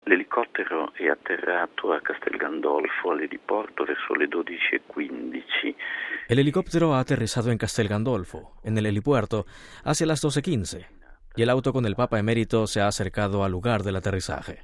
L'elicottero è atterrato a Castel Gandolfo all'eliporto verso le 12:15. El helicóptero ha aterrizado en Castel Gandolfo, en el helipuerto, hacia las 12:15, y el auto con el Papa Emérito se ha acercado al lugar del aterrizaje.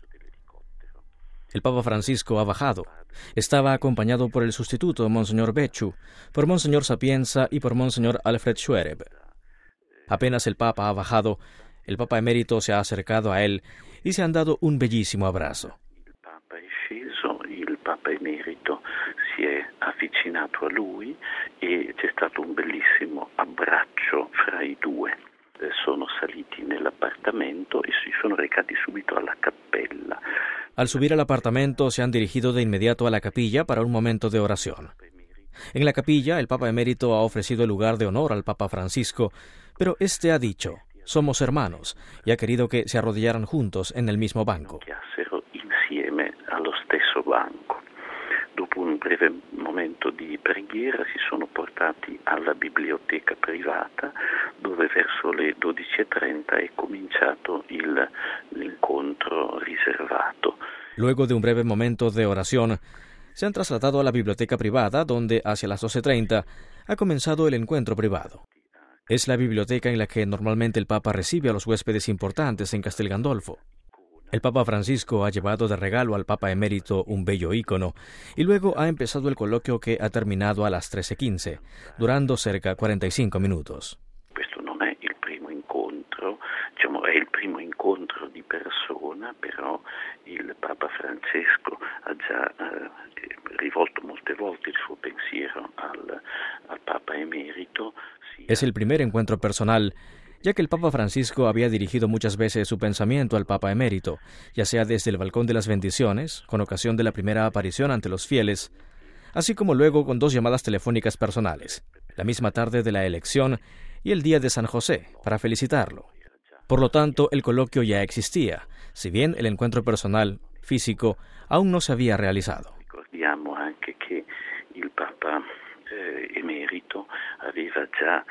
El Papa Francisco ha bajado. Estaba acompañado por el sustituto, Monseñor Becciu, por Monseñor Sapienza y por Monseñor Alfred Schwereb. Apenas el Papa ha bajado, el Papa Emérito se ha acercado a él y se han dado un bellísimo abrazo. Il Papa è sceso, il Papa Emerito si è avvicinato a lui e c'è stato un bellissimo abbraccio fra i due. Sono saliti nell'appartamento e si sono recati subito alla cappella. Al subir al apartamento se han dirigido de inmediato a la capilla para un momento de oración. En la capilla, el Papa Emérito ha ofrecido el lugar de honor al Papa Francisco, pero este ha dicho: somos hermanos, y ha querido que se arrodillaran juntos en el mismo banco. Chiassero insieme allo stesso banco. Dopo un breve momento di preghiera si sono portati alla biblioteca privata, dove verso le 12:30 è cominciato l'incontro riservato. Luego de un breve momento de oración, se han trasladado a la biblioteca privada, donde hacia las 12:30 ha comenzado el encuentro privado. Es la biblioteca en la que normalmente el Papa recibe a los huéspedes importantes en Castel Gandolfo. El Papa Francisco ha llevado de regalo al Papa Emérito un bello ícono y luego ha empezado el coloquio que ha terminado a las 13:15, durando cerca 45 minutos. Questo non è il primo incontro, diciamo è il primo incontro di persona, però il Papa Francesco ha già rivolto molte volte il suo pensiero al Papa Emerito. Es el primer encuentro personal, ya que el Papa Francisco había dirigido muchas veces su pensamiento al Papa Emérito, ya sea desde el balcón de las bendiciones, con ocasión de la primera aparición ante los fieles, así como luego con 2 llamadas telefónicas personales, la misma tarde de la elección y el día de San José, para felicitarlo. Por lo tanto, el coloquio ya existía, si bien el encuentro personal, físico, aún no se había realizado. Ricordiamo anche che il Papa Emerito aveva già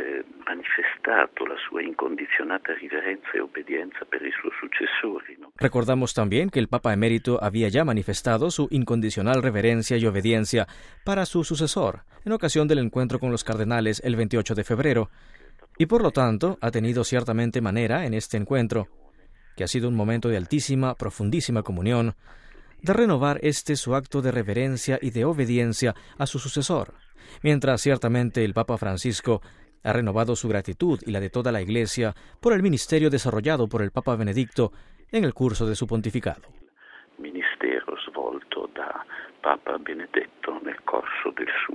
manifestato la sua incondizionata riverenza e obbedienza per i suoi successori. Recordamos también que el Papa Emérito había ya manifestado su incondicional reverencia y obediencia para su sucesor en ocasión del encuentro con los cardenales el 28 de febrero, y por lo tanto ha tenido ciertamente manera en este encuentro, que ha sido un momento de altísima, profundísima comunión, de renovar su acto de reverencia y de obediencia a su sucesor, mientras ciertamente el Papa Francisco ha renovado su gratitud y la de toda la Iglesia por el ministerio desarrollado por el Papa Benedicto en el curso de su pontificado. Ministero svolto da Papa Benedetto nel corso del suo